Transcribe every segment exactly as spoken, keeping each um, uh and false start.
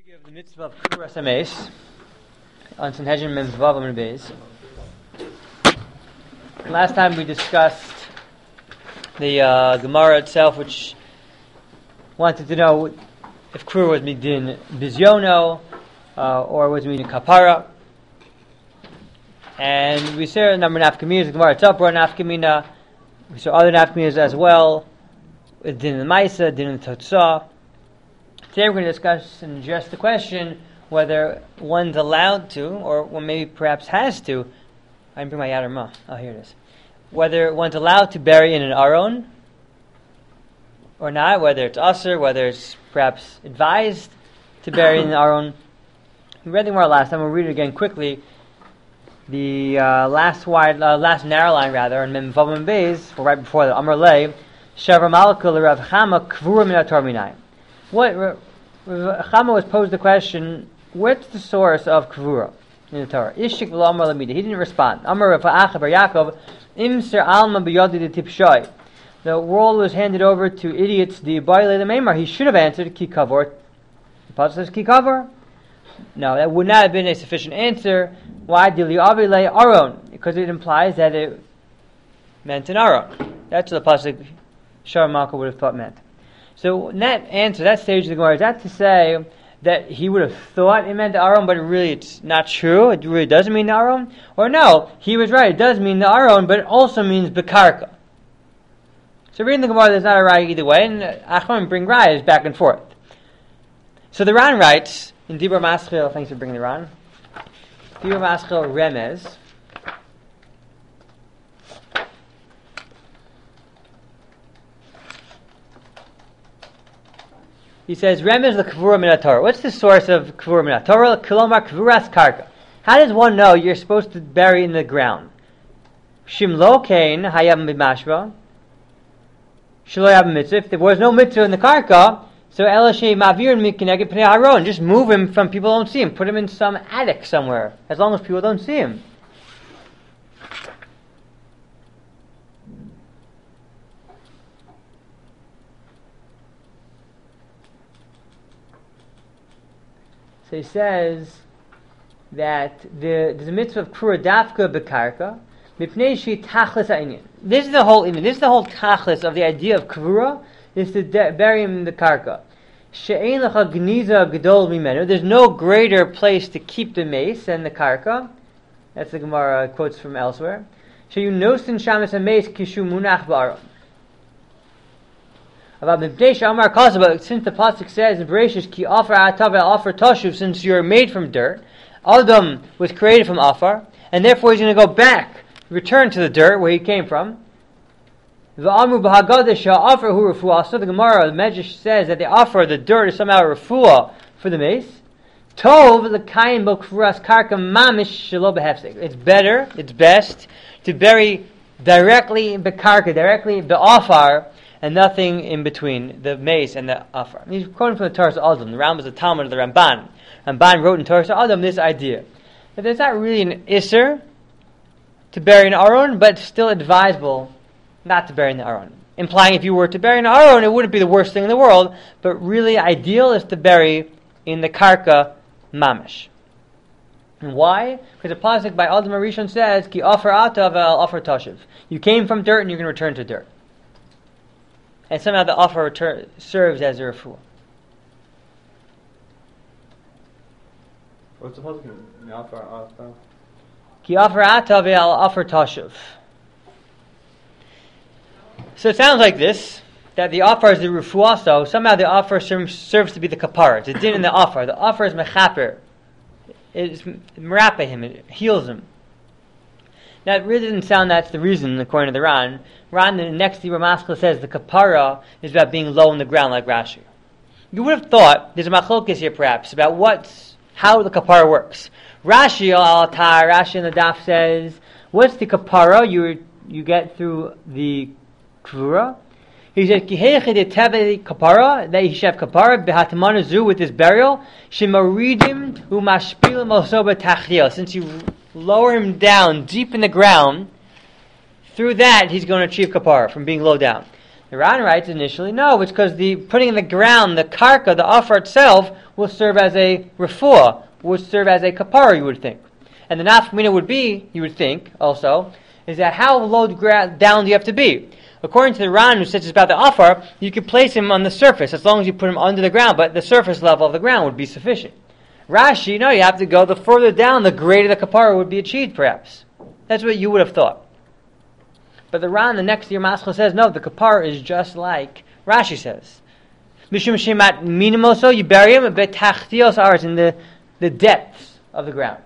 Sugya of the mitzvah of Kuras HaMeis on Sanhedrin Mem Vav Amud Beis. Last time we discussed the uh, Gemara itself, which wanted to know if Kura was midin bizyono uh, or was midin kapara. And we saw a number of nafkaminas. The Gemara itself brought nafkamina. We saw other nafkaminas as well. Din in the Maisa, din in the Totzah. Today we're going to discuss and address the question whether one's allowed to, or one maybe perhaps has to. I didn't bring my Yad Ma. Oh, here it is. Whether one's allowed to bury in an aron or not, whether it's usher, whether it's perhaps advised to bury in an aron. We read the Gemara last time. We'll read it again quickly. The uh, last wide, uh, last narrow line rather, in Mem Vav Amud Beis, right before the Amar Lei, Shavar Malka l'Rav Chama Kvura min haTorah minai. What Rav Chama was posed the question: what's the source of Kvura in the Torah? Ishik v'lo Lamida. He didn't respond. Amar Rav Acha bar Yaakov Imser Alma b'yadi de tipshay. The world was handed over to idiots. The Baile the Meimar. He should have answered Ki Kavor. The Pasuk says Ki Kavor. No, that would not have been a sufficient answer. Why Dili Avile Aron? Because it implies that it meant an Aron. That's what the Pasuk Shar Malka would have thought meant. So in that answer, that stage of the Gemara, is that to say that he would have thought it meant the Aron, but it really it's not true? It really doesn't mean the Aron? Or no, he was right, it does mean the Aron, but it also means Bekarka. So reading the Gemara, there's not a Raya either way, and Achron bring Rayas back and forth. So the Ran writes, in Dibur Maschil, thanks for bringing the Ran, Dibur Maschil Remez, he says, Remez the Kvura min haTorah. What's the source of Kvura min haTorah? Kilomar Kvuras Karka. How does one know you're supposed to bury in the ground? Shim lo kain hayam b'mashva. Shlo yab mitzvah. If there was no mitzvah in the Karka, so elashe mavir mikineged pnei haron. Just move him from people don't see him. Put him in some attic somewhere, as long as people don't see him. So he says that the, there's a mitzvah of Kura Dafka Bekarka, Mipnei Shi Tachlis Ha'inyan. This is the whole inyan. This is the whole tachlis of the idea of Kura, is to de- bury him in the Karka. She'ein Lecha Gniza Gedol Mimenu. There's no greater place to keep the mace than the Karka. That's the Gemara quotes from elsewhere. She'yu Nosin Shamas HaMace Kishu Munach Ba'aron. About Mibdei Amar Kazaba, since the pasuk says in Bereshis, Ki Afar Atav El Afar Tashuv, since you are made from dirt, Adam was created from Afar, and therefore he's going to go back, return to the dirt where he came from. V'amru b'Haggadah she'Afar hu refuah. So the Gemara, the Medrash says that the Afar, the dirt, is somehow a refuah for the mace. Tov l'kayin bo kvuras karka mamish shelo behefsek. It's better, it's best to bury directly in bekarka, directly in be'afar, and nothing in between the mace and the afar. He's quoting from the Torah Adam. The Ram was a Talmud of the Ramban. Ramban wrote in Torah Adam this idea that there's not really an Isser to bury an Aron, but it's still advisable not to bury in the Aron. Implying if you were to bury an Aron, it wouldn't be the worst thing in the world, but really ideal is to bury in the Karka Mamish. And why? Because the pasuk by Adam Rishon says, Ki Afar Atav El Afar Tashiv. You came from dirt and you're going to return to dirt. And somehow the offer return, serves as a refuah. What's the pasuk? Ki offer atav el offer tashuv. So it sounds like this, that the offer is the refuah, so somehow the offer serves to be the kapara. It's a din in the offer. The offer is mechaper. It's merapeh him, it heals him. Now it really didn't sound that's the reason, according to the Ran. Ran, the next Dibur Maschil says the kapara is about being low on the ground, like Rashi. You would have thought there's a machlokes here, perhaps, about what's how the kapara works. Rashi al Atar, Rashi in the Daf says, what's the kapara you you get through the kvura? He says, Ki heiche de teve kapara, that he should have kapara behatmana zu with his burial. Shemaridim umashpilim osoba tachil. Since you lower him down deep in the ground, through that he's going to achieve kapara from being low down. The Ran writes initially, no, it's because the putting in the ground, the karka, the offer itself, will serve as a refuah, would serve as a kapara, you would think. And the nafkamina would be, you would think, also, is that how low down do you have to be? According to the Ran, who says it's about the offer, you could place him on the surface, as long as you put him under the ground, but the surface level of the ground would be sufficient. Rashi, no, you have to go the further down, the greater the kapara would be achieved, perhaps. That's what you would have thought. But the Ran, the next year, Maschil says, no, the kapara is just like Rashi says. Mishum shemat minimoso, you bury him, betachtios ars, in the, the depths of the ground.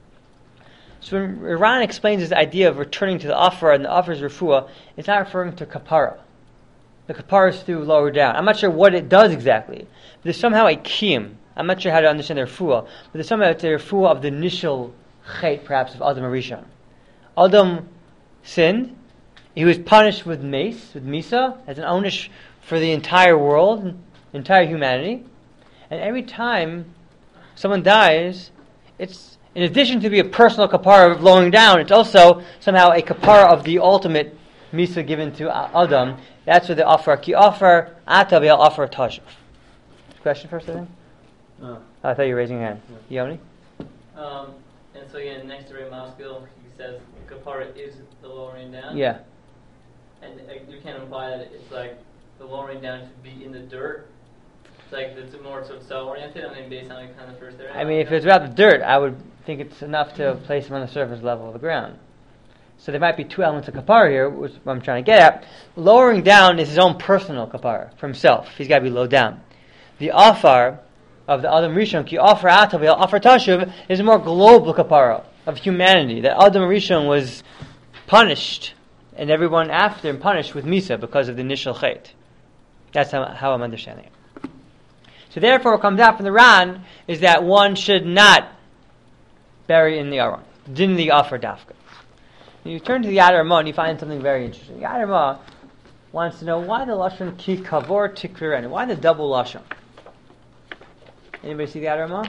So when Ran explains this idea of returning to the offer and the offer's refuah, it's not referring to kapara. The kapara is through lower down. I'm not sure what it does exactly. But there's somehow a kiyum. I'm not sure how to understand the refuah, but there's somehow it's a refuah of the initial chait, perhaps, of Adam Arishon. Adam sinned. He was punished with mace, with misa, as an onish for the entire world, entire humanity. And every time someone dies, it's, in addition to be a personal kapara of lowering down, it's also somehow a kapara of the ultimate misa given to Adam. That's what they offer. Ki offer ata they'll offer tashuv. Question first, I think? No. Oh, I thought you were raising your hand. Yeah. Yoni? Um, and so again, next to Ray Moskill, he says kapara is the lowering down. Yeah. And uh, you can imply that it's like the lowering down should be in the dirt. It's like it's more sort of self-oriented. I mean, based on like kind of the first area. I mean, if it's about the dirt, I would think it's enough to place him on the surface level of the ground. So there might be two elements of kapara here, which is what I'm trying to get at. Lowering down is his own personal kapara for himself. He's got to be low down. The afar of the Adam Rishon, ki afar atav, afar tashuv, is a more global kapara of humanity. That Adam Rishon was punished, and everyone after him punished with misa because of the initial chait. That's how, how I'm understanding it. So therefore, what comes out from the Ran is that one should not bury in the Aron. Din the offer dafka. You turn to the Yad Ramah and you find something very interesting. Yad Ramah wants to know why the lashon ki kavor tikvirenu. Why the double lashon? Anybody see the Yad Ramah?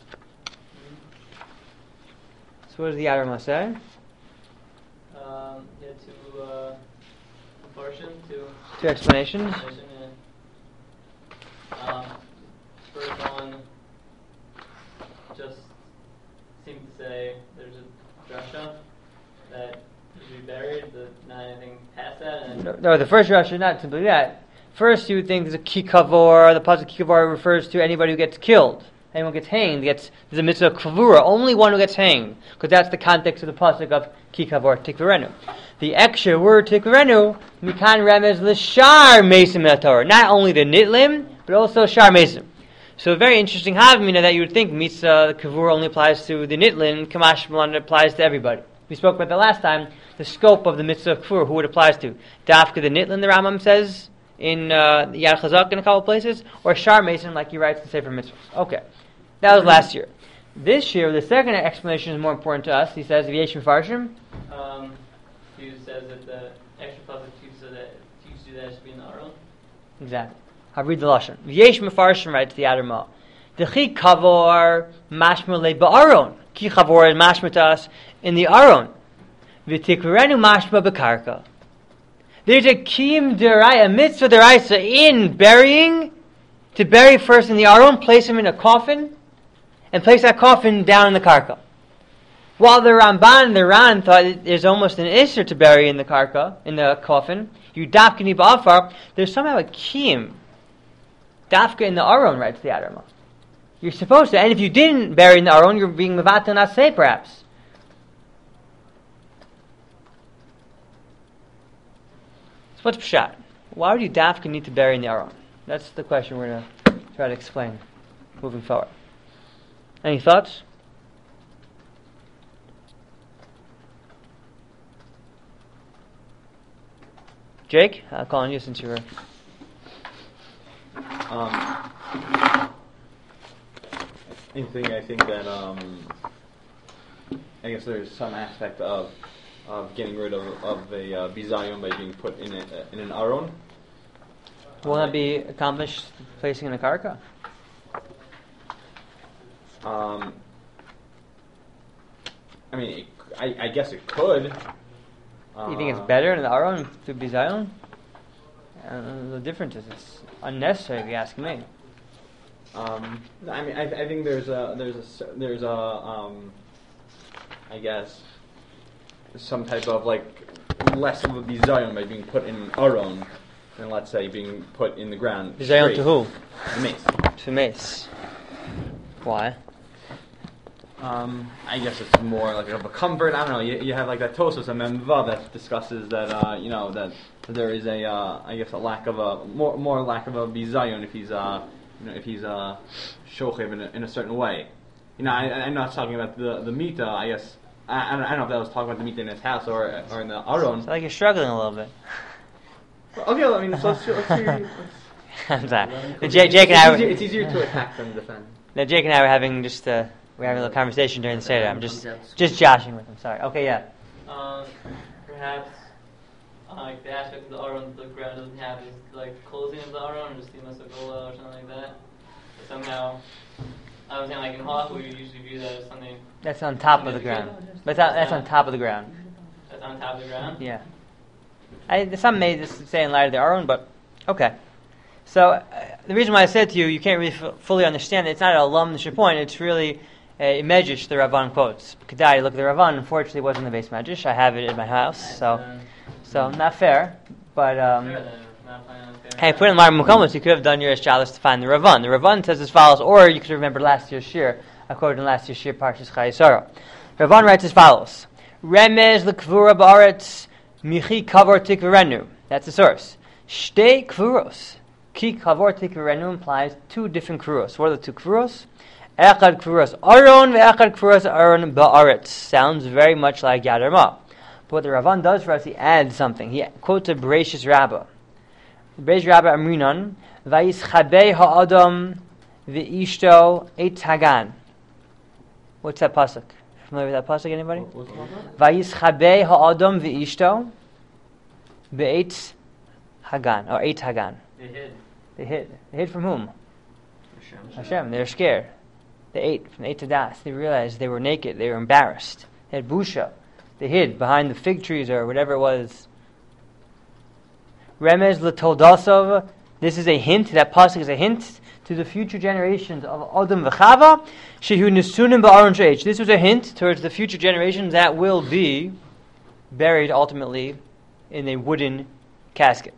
So what does the Yad Ramah say? Um, yeah, two uh, portion, two. Two explanations. explanation, yeah. Um, first one just seemed to say there's a drasha that you should be buried, but not anything past that. And No, no, the first drasha is not simply that. First, you would think there's a ki kavor. The pasuk ki kavor refers to anybody who gets killed. Anyone who gets hanged gets there's a mitzvah kavura. Only one who gets hanged, because that's the context of the pasuk of ki kavor tikvarenu. The extra word tikvarenu mikan remez l'shar mesim Torah. Not only the nitlim, but also shar mesim. So, a very interesting havmina that you would think mitzvah kavura only applies to the nitlim. Kamash Malan applies to everybody. We spoke about that last time. The scope of the mitzvah kavura, who it applies to. Dafka the nitlim, the Rambam says in uh, Yad Chazak in a couple of places, or Shar Mason, like he writes in Sefer Mitzvahs. Okay, that was last year. This year, the second explanation is more important to us. He says, V'yesh Mefarshim. Um, he says that the extra public teaches that teaches you that it should be in the Aron. Exactly. I'll read the lashon. V'yesh Mefarshim writes the Adamah. The chi kavor mashma le ba'aron. Ki kavor is mashma to us in the Aron. V'tikvarenu mashma bekarka. There's a kiyum derai, a mitzvah deraisa in burying, to bury first in the Aron, place him in a coffin, and place that coffin down in the karka. While the Ramban and the Ran thought there's almost an isser to bury in the karka, in the coffin, you dafka ba'afar, there's somehow a kiyum. Dafka in the Aron, writes the Adamah. You're supposed to, and if you didn't bury in the Aron, you're being mevatel naseh perhaps. So what's pshat? Why would you dafka need to bury in the Aron? That's the question we're going to try to explain moving forward. Any thoughts? Jake, I'll call on you since you were... Um, anything I think that um, I guess there's some aspect of of getting rid of of a uh, bizayon by being put in a, in an aron. Will that be accomplished placing in a karka? Um, I mean, it, I, I guess it could. You think it's better in the Aron to Bizayon? Uh, the difference is it's unnecessary if you ask me. Um, I mean, I, I think there's a there's a cer- there's a um, I guess some type of like less of a bizayon by being put in an aron than let's say being put in the ground. Bizayon to who? The mace. To mace. Why? Um, I guess it's more like of a comfort. I don't know. You, you have like that Tosos and Memvav that discusses that uh, you know that there is a uh, I guess a lack of a more more lack of a bizayon if he's uh, you know if he's uh, shochev in a, in a certain way. You know, I, I'm not talking about the the mita. I guess I, I, don't, I don't know if that was talking about the mita in his house or or in the aron. It's like you're struggling a little bit. Okay, well, I mean, let's let's, let's, let's I'm sorry. Jake, Jake and I. it's, Were, easier, it's easier to attack than defend. now Jake and I were having just uh, we were having a little conversation during the Seder. I'm just just joshing with him. Sorry. Okay, yeah. Um, perhaps uh, like the aspect of the aron the ground doesn't have is like closing of the aron, or just the masagola or something like that. But somehow, I was saying like in halach we usually view that as something That's on top of the ground. But that's, that's on top of the ground. that's on top of the ground. Yeah. I, some may just say in light of their own, but okay. So uh, the reason why I said to you, you can't really f- fully understand it. It's not a lum the point. It's really a medrash the Ravan quotes. Kedai, look at the Ravan. Unfortunately, it wasn't the base medrash. I have it in my house, so so not fair. But um, Fair then, not finding it fair. hey, put it in Mar Mukomos. You could have done your Eschalis to find the Ravan. The Ravan says as follows, or you could remember last year's shir. I quoted in last year's shir, Parshas Chayesara. Ravan writes as follows: Remez lekvura ba'aretz. Michi kavor tikverenu. That's the source. Shtei kvuros. Ki kavor tikverenu implies two different kvuros. What are the two kvuros? Echad kvuros aron ve'echad kvuros aron ba'aretz. Sounds very much like Yad Arma. But what the Ravan does for us, he adds something. He quotes a Bereshis Rabbah. Bereshis Rabbah Amrinon Vayis chabei ha'adam ve'ishto et hagan. What's that pasuk? Familiar with that pasuk, anybody? Vayischabe ha'adam v'ishto be'etz hagan, or eitz hagan. They hid. They hid. They hid from whom? Hashem. Hashem. They were scared. They ate from the eight to das. They realized they were naked. They were embarrassed. They had busha. They hid behind the fig trees or whatever it was. Remez l'toldasov. This is a hint. That pasuk is a hint to the future generations of Adam v'Chava, shehu nesunim ba'aron she'ech. This was a hint towards the future generations that will be buried ultimately in a wooden casket.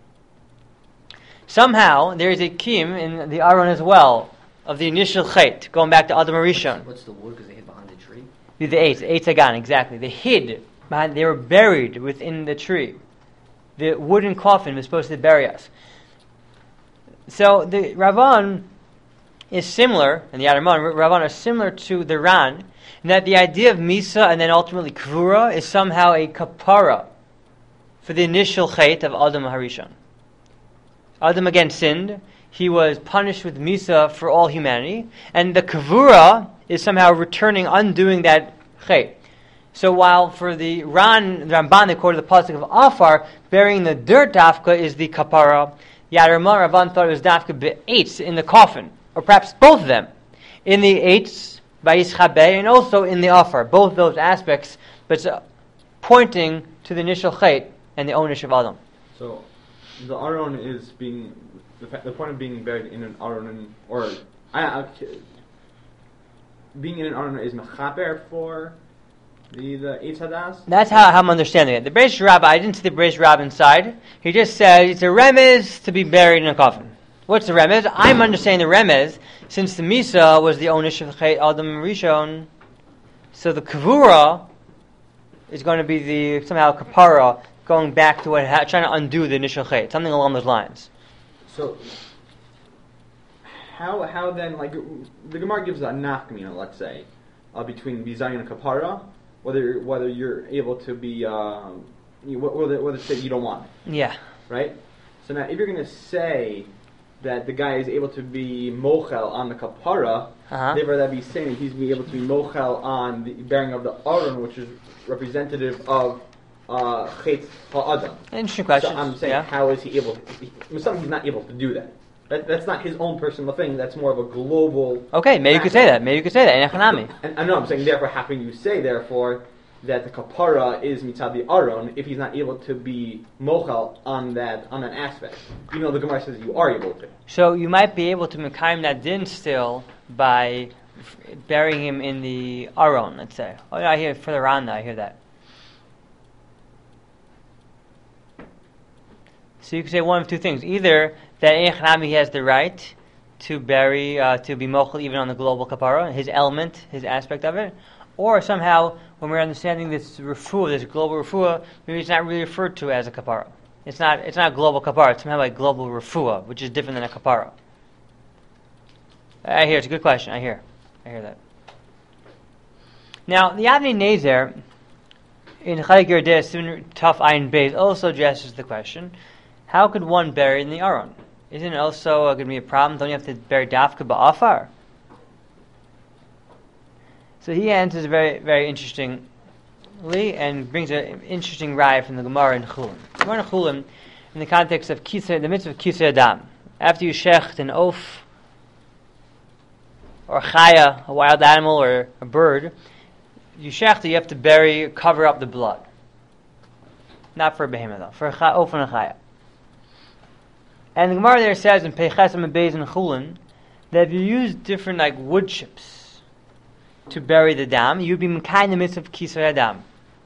Somehow there is a kiyum in the aron as well of the initial chait, going back to Adam Arishon. What's the wood? Because they hid behind the tree. The eight, eight hagan, exactly. They hid behind. They were buried within the tree. The wooden coffin was supposed to bury us. So the Ravan is similar, and the Adarman, Ravan are similar to the Ran, in that the idea of Misa and then ultimately Kvura is somehow a kapara for the initial chait of Adam Harishon. Adam again sinned. He was punished with Misa for all humanity, and the Kvura is somehow returning, undoing that chait. So while for the Ran, the Ramban, they quoted the pasuk of Afar, burying the dirt dafka is the kapara. Yadarma Ravan thought it was dafka be'etz in the coffin, or perhaps both of them, in the eitz vayischabe and also in the Afar, both those aspects, but uh, pointing to the initial chait and the ownership of Adam. So the aron is being the, fa- the point of being buried in an aron, or I, I, being in an aron is mechaber for the the eitz hadas. That's how, how I'm understanding it. The Beresh Rabbah, I didn't see the Beresh Rabbah inside. He just said it's a remez to be buried in a coffin. What's the remez? I'm understanding the remez since the Misa was the ownership of Adam Rishon. So the Kavura is going to be the somehow kapara, going back to what ha- trying to undo the initial chait, something along those lines. So how how then like the Gemara gives a nafkamina, let's say, uh, between bizayon and kapara. Whether whether you're able to be, uh, you, whether whether say you don't want it, Yeah. right? So now, if you're going to say that the guy is able to be mochel on the kapara, Uh-huh. therefore that be saying that he's be able to be mochel on the bearing of the aron, which is representative of uh, chet ha'adam. Interesting question. So I'm saying, yeah. how is he able? To, he, some he's not able to do that. That, that's not his own personal thing. That's more of a global. Okay, maybe you could say that. Maybe you could say that in Echanami. And I know I'm saying, therefore, how can you say, therefore, that the kapara is mitzad the aron if he's not able to be mochal on that on that aspect. Even though the Gemara says you are able to. So you might be able to mekayim that din still by f- burying him in the aron, let's say. Oh yeah, I hear further on. I hear that. So you can say one of two things: either that in Chanami he has the right to bury, uh, to be mochel even on the global kapara, his element, his aspect of it, or somehow when we're understanding this refuah, this global refuah, maybe it's not really referred to as a kapara. It's not. It's not global kapara. It's somehow like global refuah, which is different than a kapara. I hear it's a good question. I hear, I hear that. Now the Avnei Nezer in Chayik Yerdeh Tough Ayin Beis also addresses the question: how could one bury in the aron? Isn't it also uh, going to be a problem? Don't you have to bury dafka ba'afar? So he answers very, very interestingly and brings an interesting raya from the Gemara in Chulin. Gemara in Chulin, in the context of kisei, the mitzvah of kisei adam. After you shecht an oaf or chaya, a wild animal or a bird, you shecht it, you have to bury, cover up the blood. Not for a behemoth though, for a cha- oaf and a chaya. And the Gemara there says in Peiches and Beis and Chulin that if you use different like wood chips to bury the dam, you'd be mekayim in the midst of kisei adam.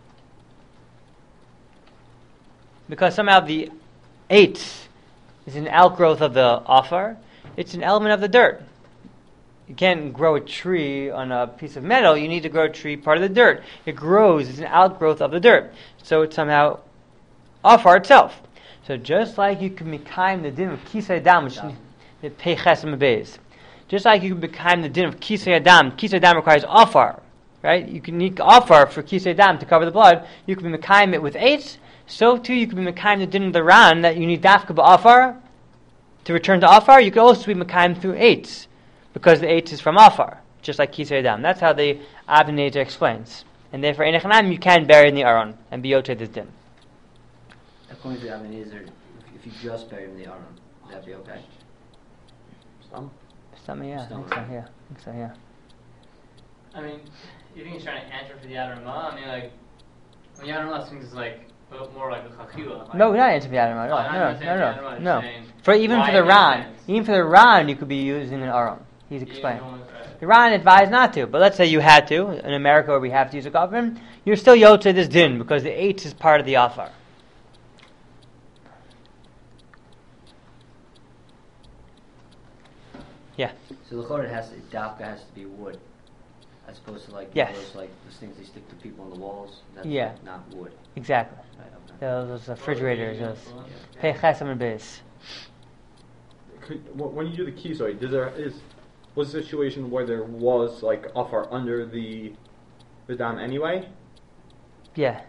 Because somehow the eitz is an outgrowth of the afar, it's an element of the dirt. You can't grow a tree on a piece of metal, you need to grow a tree part of the dirt. It grows, it's an outgrowth of the dirt. So it's somehow afar itself. So just like you can mekayim the din of kisei adam, which is the Peiches and Beis, just like you can mekayim the din of kisei adam, kisei adam requires afar, right? You can need afar for kisei adam to cover the blood. You can be mekayim it with eitz. So too, you can be mekayim the din of the ran that you need dafka ba'afar to return to afar. You can also be mekayim through eitz because the eitz is from afar, just like kisei adam. That's how the Avnei Nezer explains. And therefore, in Echanam, you can bury in the aron and be yotzei this din. According to the Avnei Nezer, if you just bury him in the aron, would that be okay? Some. Some, yeah, I think so, yeah. I think so, yeah. I mean, you think he's trying to answer for the Adamah? I mean, like, when the Adamah seems is like more like a chachila. Like, No, we're not answering the Adamah. No, Oh, not no, even saying no, the no, Adamah, no. just saying For even why for the it makes ran, sense. even for the ran, you could be using an aron. He's Even explaining. going with, right. The ran advised not to, but let's say you had to in America, where we have to use a kafrim, you're still yotzei this din because the eitz is part of the afar. Yeah. So the chorah has to, dafka has to be wood, as opposed to like Yes. those like those things they stick to people on the walls. That's Yeah. like not wood. Exactly. Right. Okay. Those, those refrigerators, those Yeah. Peiches and Beis. Could, wh- when you do the kisoi, does there is was a situation where there was like afar under the the dam anyway? Yeah.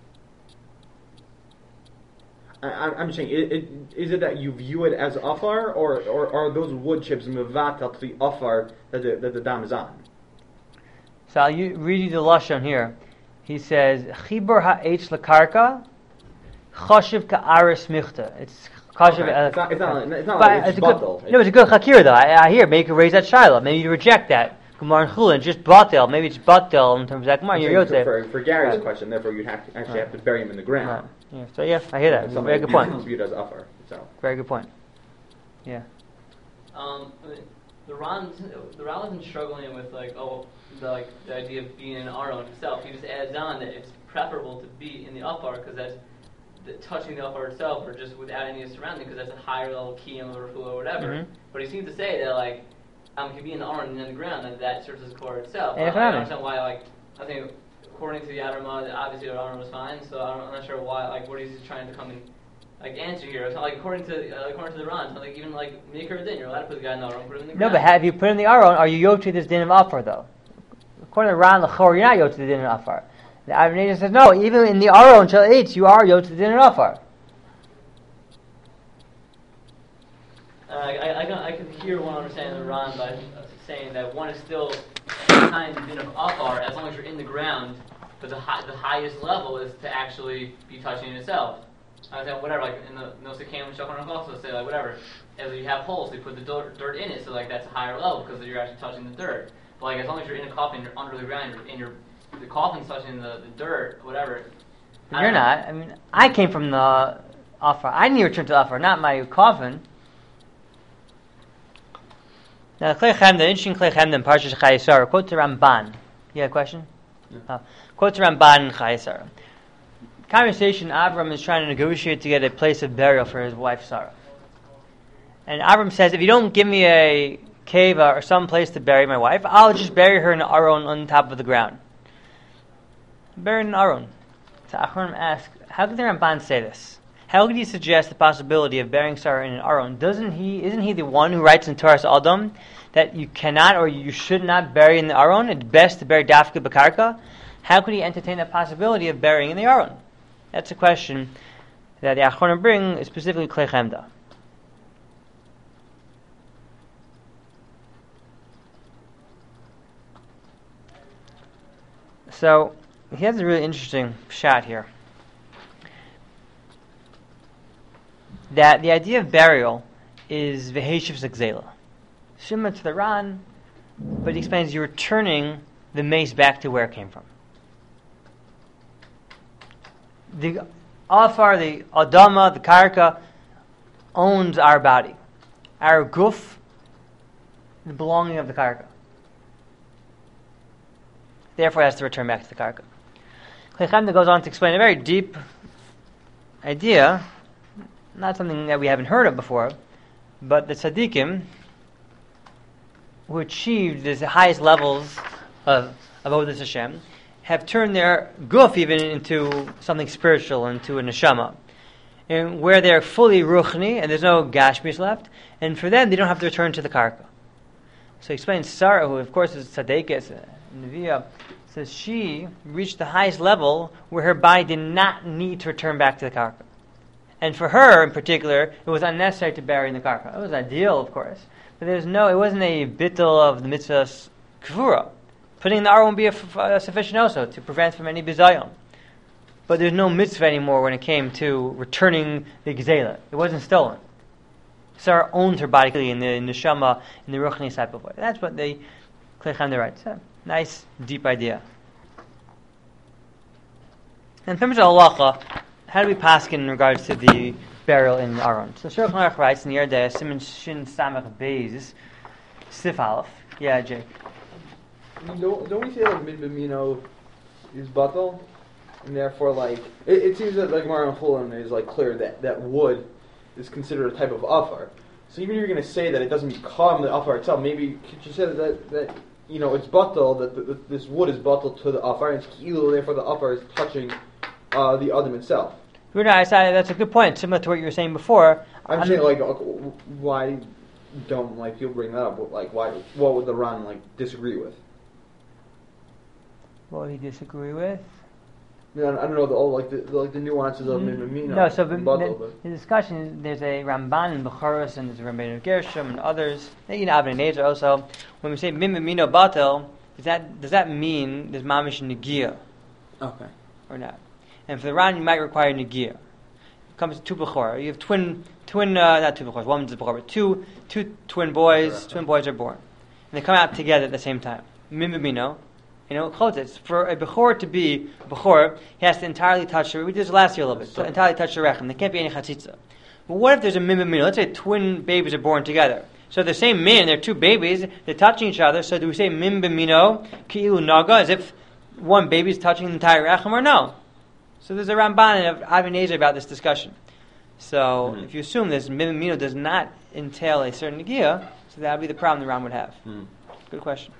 I, I'm I'm just saying, it, it, is it that you view it as afar, or, or are those wood chips mevatel to the afar that the, that the dam is on? So I'll u- read you the lashon here. He says, "Chibur ha'etz lekarka, choshev ka'aris michta." It's choshev. Okay. uh, It's not- it's not like- it's not but like it's a good, batel. no, it's a good chakir though. I, I hear maybe you could raise that shiloh. Maybe you reject that. Gemara and Chulin, just batel. Maybe it's batel in terms of that Gemara. I'm You're saying yotzei. for, for Gary's Right. question, therefore you'd have to actually Right. have to bury him in the ground. Right. Yeah. So yeah, I hear that. It's Very good point. viewed as afar. So Very good point. Yeah. Um, I mean, the Ron, the Ron wasn't struggling with like, oh, the, like the idea of being in an aron itself. He just adds on that it's preferable to be in the upar because that's the, touching the upar itself, or just without any surrounding, because that's a higher level kiyum or refuah or whatever. Mhm. But he seems to say that like, um, can be in the aron and in the ground, and that serves as core itself. Yeah, I don't definitely. understand why. Like, I think according to the Adamah, obviously the aron was fine. So I don't, I'm not sure why. Like, what he's trying to come and like answer here. It's not like according to uh, according to the Ron, it's not like even like make her a din. You're allowed to put the guy in the aron, put him in the No, ground. but have you put in the aron? Are you yotzei this din of afar though? According to Ran Lachor, you're not yotzei the din of afar. The Avnei Nezer says no. Even in the aron shel eitz, you are yotzei the din of afar. Uh, I, I, I, can, I can hear one understanding the Ron by uh, saying that one is still kind of din of afar as long as you're in the ground, but the hi- the highest level is to actually be touching itself. I said whatever, like in the Nosakam and Shulchan Aruch also say like whatever. As you have holes, they put the dirt, dirt in it, so like that's a higher level because you're actually touching the dirt. But like as long as you're in a coffin, you're under the ground, you're in your the coffin's touching the, the dirt, whatever. I You're don't know. not. I mean, I came from the Afar. I need to return to the Afar, not my coffin. Now, Klei Chemda, interesting Klei Chemda in Parshas Chayesara, quote to Ramban. You have a question? Yeah. Uh, quote to Ramban in Chayesara. Conversation, Avram is trying to negotiate to get a place of burial for his wife Sarah. And Avram says, if you don't give me a cave or some place to bury my wife, I'll just bury her in an aron on top of the ground. Bury in an aron. So Achronim asks, how could the Ramban say this? How could he suggest the possibility of burying Sarah in an aron? Doesn't he? Isn't he the one who writes in Torah Adam that you cannot or you should not bury in the aron? It's best to bury dafka b'karka. How could he entertain the possibility of burying in the aron? That's a question that the Achronim bring, specifically Klei Chemda. So he has a really interesting shot here. That the idea of burial is v'heishiv zexela. Similar to the Ran, but he explains you're returning the mace back to where it came from. The Afar, the Adama, the Karka, owns our body. Our guf, the belonging of the Karka. Therefore, it has to return back to the Karka. Klei Chemda goes on to explain a very deep idea, not something that we haven't heard of before, but the tzaddikim, who achieved the highest levels of avodas Hashem, have turned their guf even into something spiritual, into a neshama, and where they're fully ruchni and there's no gashmis left, and for them they don't have to return to the karka. So he explains Sarah, who of course is tzaddikas, Neviah, says she reached the highest level where her body did not need to return back to the karka. And for her in particular, it was unnecessary to bury in the karka. It was ideal, of course, but there's no, it wasn't a bittul of the mitzvah's kavura. Putting in the aron won't be a f- uh, sufficient also to prevent from any bizayon. But there's no mitzvah anymore when it came to returning the gzela. It wasn't stolen. Sarah owned her body in the neshama, in the ruchni type of way. That's what the Klei Chemda writes. So, nice, deep idea. And in terms of halacha, how do we paskin in regards to the burial in the aron? So Shulchan Aruch writes in Yerdei, Siman Shin Samach Beis, Sif Aleph. Yeah, Jake. Don't, don't we say like mid bimino is batal, and therefore like it, it seems that like Maran Chulam is like clear that, that wood is considered a type of afar. So even if you're going to say that it doesn't become the afar itself, maybe could you say that that, that you know it's batal that, that, that this wood is batal to the afar, and it's kilu, therefore the afar is touching uh, the adam itself. That's a good point. Similar to what you were saying before. I'm, I'm saying like why don't like people bring that up? Like why what would the Ran like disagree with? What would he disagree with? I, mean, I don't know the all like the, the like the nuances of mm-hmm. Mimino. No, so the, Batal, the, the discussion, there's a Ramban in Bechoros and there's a Rabbeinu Gershom and others. You know, Avnei Nezer also. When we say Mimino Batal, does that does that mean there's mamish negia? Okay. Or not? And for the Ran, you might require negia. It comes to two Bechor. You have twin twin uh, not two Bechors. One's a Bechor, but two two twin boys. Right. Twin boys are born, and they come out together at the same time. Mimino. You know, chotzitz. For a bechor to be a bechor, he has to entirely touch the. We did this last year a little bit. To entirely touch the rechem. There can't be any chatzitza. But what if there's a mimimino? Let's say twin babies are born together. So the same min, they're two babies. They're touching each other. So do we say mimbimino ki'ilu naga as if one baby is touching the entire rechem or no? So there's a Ramban of Avnei Nezer about this discussion. So mm-hmm. if you assume this mimimino does not entail a certain negia, so that would be the problem the Ram would have. Mm. Good question.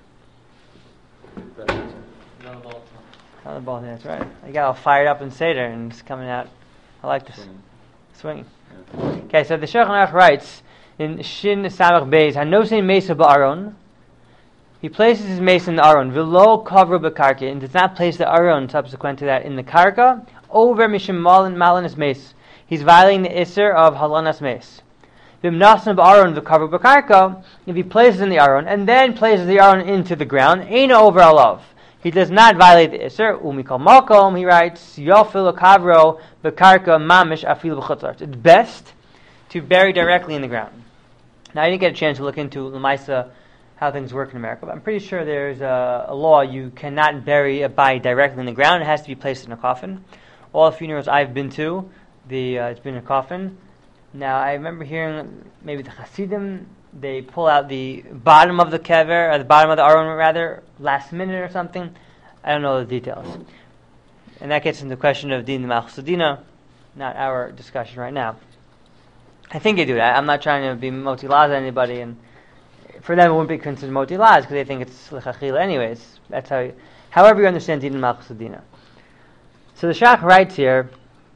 Another ball. Another ball, that's right. I got all fired up in Seder and it's coming out. I like this. Swinging. Swinging. Yeah. Okay, so the Shulchan Aruch writes in Shin Samach Beis, Hanosein Mesa Ba'aron. He places his mace in the aron. V'lo kavru b'karka, and does not place the aron subsequent to that in the karka. Over mishim malin malinas mace. He's violating the iser of halanas mace. V'mnasan ba'aron v'kavru b'karka. If he places in the aron and then places the aron into the ground, ain't over alav. He does not violate the iser. Umikol makom, he writes, yofil kavro b'karka mamish afil b'chutzar. It's best to bury directly in the ground. Now I didn't get a chance to look into Lamaisa how things work in America, but I'm pretty sure there's a, a law you cannot bury a body directly in the ground. It has to be placed in a coffin. All the funerals I've been to, the uh, it's been in a coffin. Now, I remember hearing maybe the Hasidim, they pull out the bottom of the kever, or the bottom of the aron rather, last minute or something. I don't know the details. And that gets into the question of din malchus dina, not our discussion right now. I think they do that. I'm not trying to be moti laz on anybody, and for them it wouldn't be considered moti laz because they think it's l'chachila anyways. That's how. You, however, you understand din malchus dina. So the Shach writes here.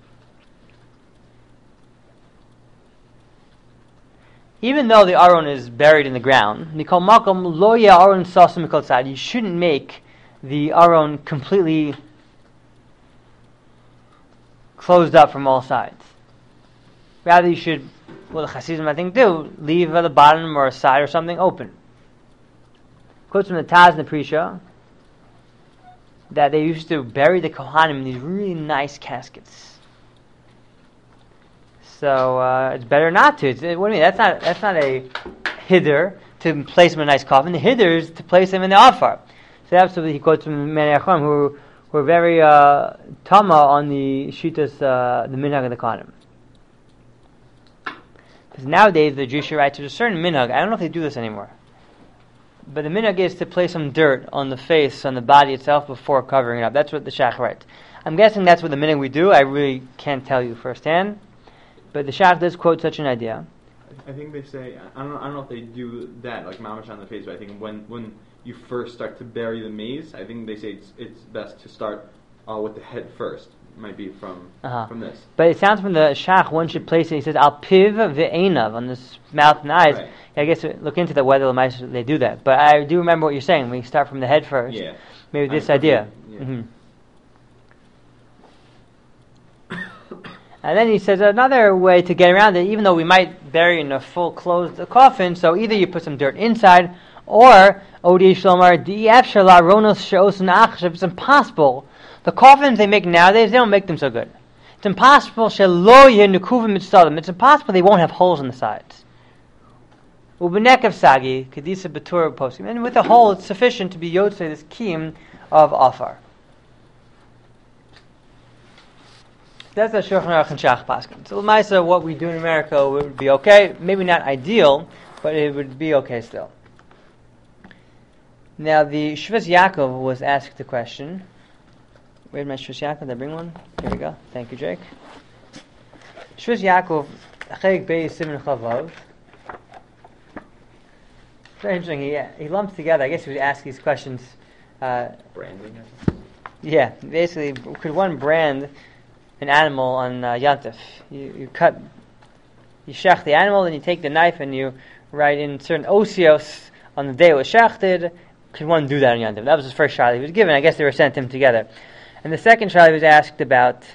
Even though the aron is buried in the ground, mikol makom lo yeh aron sasim mikol tzad. You shouldn't make the aron completely closed up from all sides. Rather, you should, what the Hasidim I think do, leave at the bottom or a side or something open. Quotes from the Taz and the Prisha that they used to bury the Kohanim in these really nice caskets. So uh, it's better not to. It's, what do you mean? That's not that's not a hiddur to place them in a nice coffin. The hiddur is to place them in the afar. So that's what he quotes from the Menei Achronim, who were very uh, tama on the shitas, uh, the minhag of the Kohanim. Because nowadays the Jewish writes there's a certain minhag. I don't know if they do this anymore, but the minhag is to place some dirt on the face, on the body itself, before covering it up. That's what the Shach writes. I'm guessing that's what the minhag we do. I really can't tell you firsthand. But the Shach does quote such an idea. I think they say, I don't know, I don't know if they do that, like mamash on the face, but I think when, when you first start to bury the maze, I think they say it's it's best to start uh, with the head first. It might be from uh-huh. from this. But it sounds from the Shach, one should place it, he says, al piv ve'enav, on this mouth and eyes. Right. I guess look into that whether they do that. But I do remember what you're saying, we start from the head first. Yeah. Maybe this I idea. Yeah. Mm-hmm. And then he says another way to get around it, even though we might bury in a full closed coffin, so either you put some dirt inside, or, Odi Shlomar, it's impossible. The coffins they make nowadays, they don't make them so good. It's impossible, it's impossible they won't have holes in the sides. Ubenekev Sagi, Kedisa Betur posting. And with a hole, it's sufficient to be Yotze, this Kiyim of Afar. That's the Shulchan Aruch and Shach Paskin. So L'maisa, what we do in America would be okay. Maybe not ideal, but it would be okay still. Now the Shvus Yaakov was asked the question. Where's my Shvus Yaakov? Did I bring one? Here we go. Thank you, Jake. Shvus Yaakov, Chelik Beis Siman Chavav. Very interesting. He he lumps together. I guess he would ask these questions. Uh, Branding. Yeah, basically, could one brand an animal on uh, Yantif? You, you cut, you shech the animal, then you take the knife and you write in certain osios on the day it was shechted. Could one do that on Yantif? That was his first trial he was given. I guess they were sent him together. And the second trial he was asked about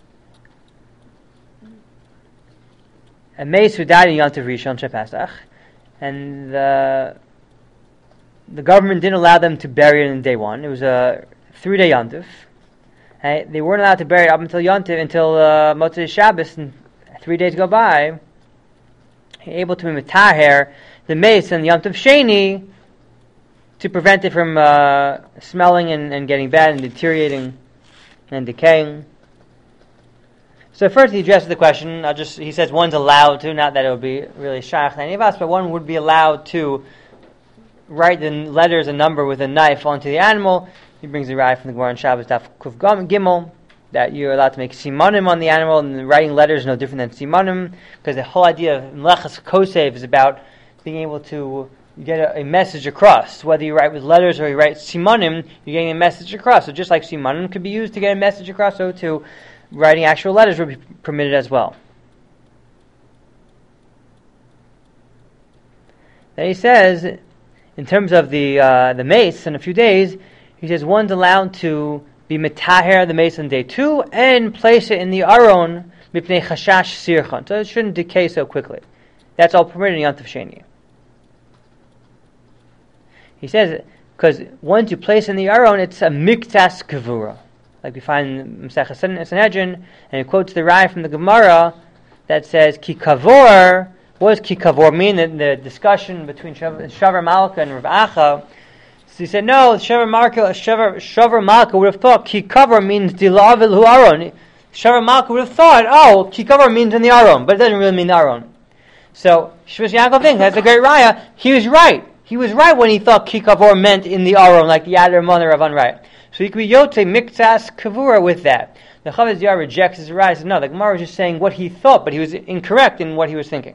a mace who died in Yantif Rishon Shepasach, and the the government didn't allow them to bury it in day one. It was a three-day Yantif. Uh, they weren't allowed to bury it up until Yontiv, until uh, Motzei Shabbos, and three days go by. Able to be metaher the mace and Yontiv Sheni to prevent it from uh, smelling and, and getting bad and deteriorating and decaying. So first he addresses the question. I'll just he says one's allowed to, not that it would be really shaykh to any of us, but one would be allowed to write the letters and number with a knife onto the animal. He brings the ride from the Gemara on Shabbos Daf Kuf Gimel that you're allowed to make simanim on the animal, and writing letters is no different than simanim, because the whole idea of Mlechas Kosev is about being able to get a, a message across. Whether you write with letters or you write simanim, you're getting a message across. So just like simanim could be used to get a message across, so too writing actual letters would be permitted as well. Then he says, in terms of the uh, the mace, in a few days, he says one's allowed to be metaher the mace on day two and place it in the aron mipnei chashash sirchan, so it shouldn't decay so quickly. That's all permitted in Yontif Sheni. He says because once you place in the aron, it's a miktas kavura, like we find in Masechah Sanhedrin, and he quotes the Rai from the Gemara that says ki kavor what does ki kavor mean? In the discussion between Shavar, Shavar Malka and Rav Acha, so he said, no, Shavar Malka, Shavar, Shavar Malka would have thought ki kavor means dilavil hu aron. Shavar Malka would have thought, oh, ki kavor means in the aron, but it doesn't really mean the aron. So Shvus Yaakov thinks that's a great raya. He was right. He was right when he thought ki kavor meant in the aron, like the Adar Mother of Unright. So he could be yote miktas kavura with that. The Chavetz Yair rejects his raya. Says no, the Gemara was just saying what he thought, but he was incorrect in what he was thinking.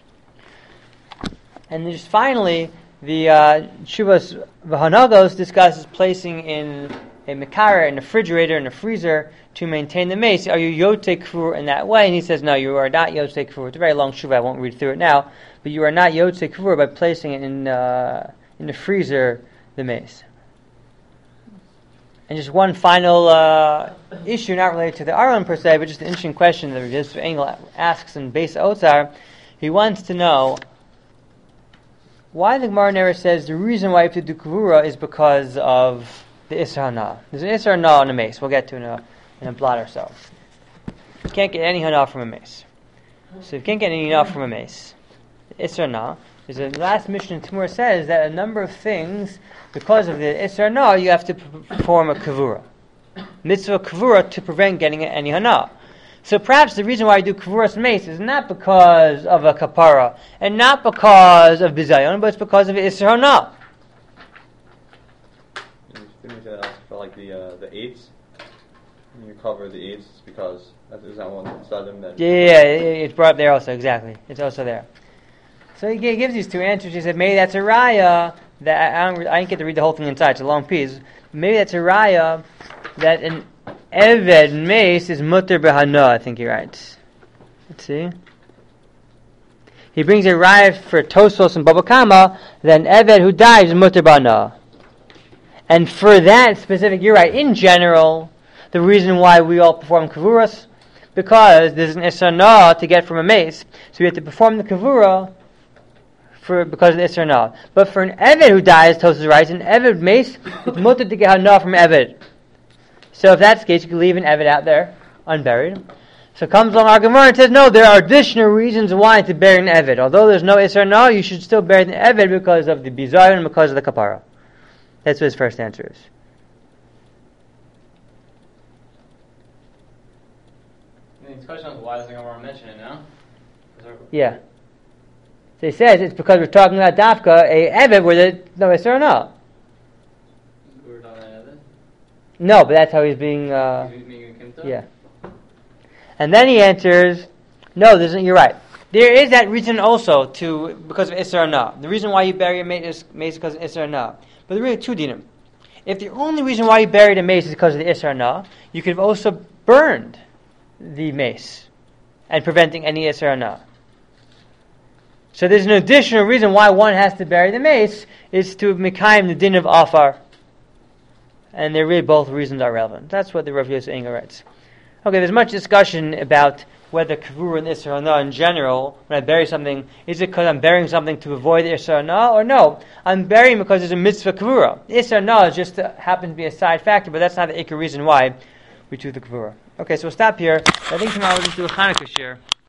And then just finally, the uh, Shuvas V'Hanagos discusses placing in a mekara, in a refrigerator, in a freezer to maintain the mace. Are you yote kavur in that way? And he says no, you are not yote kavur. It's a very long shuvah. I won't read through it now, but you are not yote kavur by placing it in uh, in the freezer, the mace. And just one final uh, issue, not related to the Aron per se, but just an interesting question that Rav Engel asks in Beis Otzar. He wants to know why the Gemara never says the reason why you have to do kavura is because of the Isser Hana. There's an Isser Hana on a mace. We'll get to in a, in a blot or so. You can't get any Hana from a mace. So if you can't get any Hana from a mace, the Isser Hana, there's a last mission in Timur says that a number of things, because of the Isser Hana, you have to perform a kavura. Mitzvah kavura to prevent getting any Hana. So perhaps the reason why I do kavuras mace is not because of a kapara, and not because of bizayon, but it's because of Isser Hana. Didn't we ask for like the uh, the eights? When you cover the eights, it's because that is that one sudden that. Yeah, yeah, yeah, it's brought up there also. Exactly, it's also there. So he gives these two answers. He said maybe that's a raya that I don't. I didn't get to read the whole thing inside. It's a long piece. Maybe that's a raya that an Eved mace is mutter behana, I think he writes. Let's see. He brings a raya for Tosos and Baba Kama that an Eved who dies is mutter behana. And for that specific, you're right, in general, the reason why we all perform kavuras, because there's an Isser Hana to get from a mace, so we have to perform the kavura for, because of the Isser Hana. But for an Eved who dies, Tosos writes, an Eved mace, it's mutter to get Hana from Eved. So if that's the case, you can leave an Eved out there, unburied. So comes along our Gemara and says, no, there are additional reasons why to bury an Eved. Although there's no Isser Hana, you should still bury the Eved because of the Bizayon and because of the Kapara. That's what his first answer is. The question is, why does the Gemara mention it now? There... Yeah. So he says it's because we're talking about Dafka, a Eved where there's no Isser Hana. We're talking about Eved? No, but that's how he's being... Uh, He's being a Kimta? yeah. And then he answers, no, this isn't, you're right. There is that reason also to because of Isser Hana. The reason why you bury a mace is, mace is because of Isser Hana. But there are really two dinim. If the only reason why you buried a mace is because of the Isser Hana, you could have also burned the mace and preventing any Isser Hana. So there's an additional reason why one has to bury the mace is to mekayim the din of Afar. And they're really both reasons are relevant. That's what the Rav Yosef Enger writes. Okay, there's much discussion about whether kavura and Isser Hana in general, when I bury something, is it because I'm burying something to avoid Isser Hana, or no, I'm burying because there's a mitzvah kavura. Isser Hana just uh, happens to be a side factor, but that's not the ikar reason why we do the kavura. Okay, so we'll stop here. I think tomorrow we'll just do a Hanukkah share.